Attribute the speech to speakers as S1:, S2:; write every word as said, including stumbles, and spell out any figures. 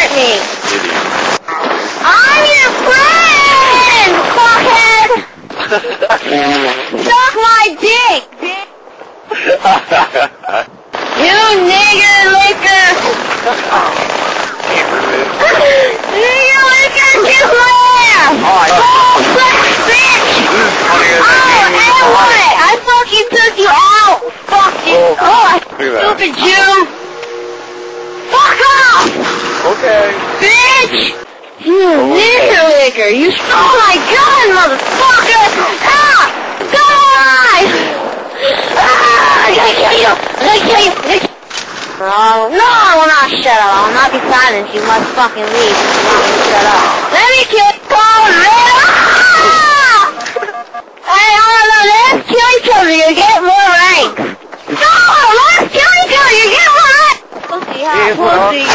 S1: hurt me! I'm your friend, fuckhead! Suck my dick, bitch! You nigger licker! Nigger licker, kiss my ass! Oh, fuck, bitch! Oh, and what? I fucking took you out! Fuck you! Oh, stupid Jew! Fuck off!
S2: Okay.
S1: Bitch! You nigger licker! You stole my gun, motherfucker! Ah! Die! Ah! I gotta kill you! I gotta kill you! No, no, I will not shut up. I will not be silenced. You must fucking leave if you want me to shut up. Let me kill you! Ah! Hey, hold on, let's kill each other. You get more rank. No, let's kill each other. You get more rank. Pussy, huh? Pussy.